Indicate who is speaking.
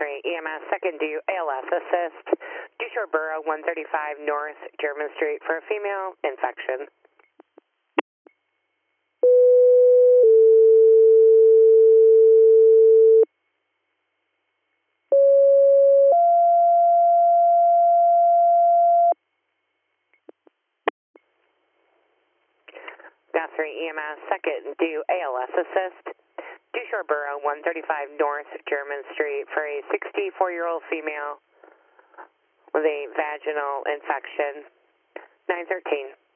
Speaker 1: 3 EMS, second due ALS assist. Due Borough 135 North German Street for a female infection. Gas 3 EMS, second due ALS assist. Due Borough 135 North German Street for a 64-year-old female with a vaginal infection. 913.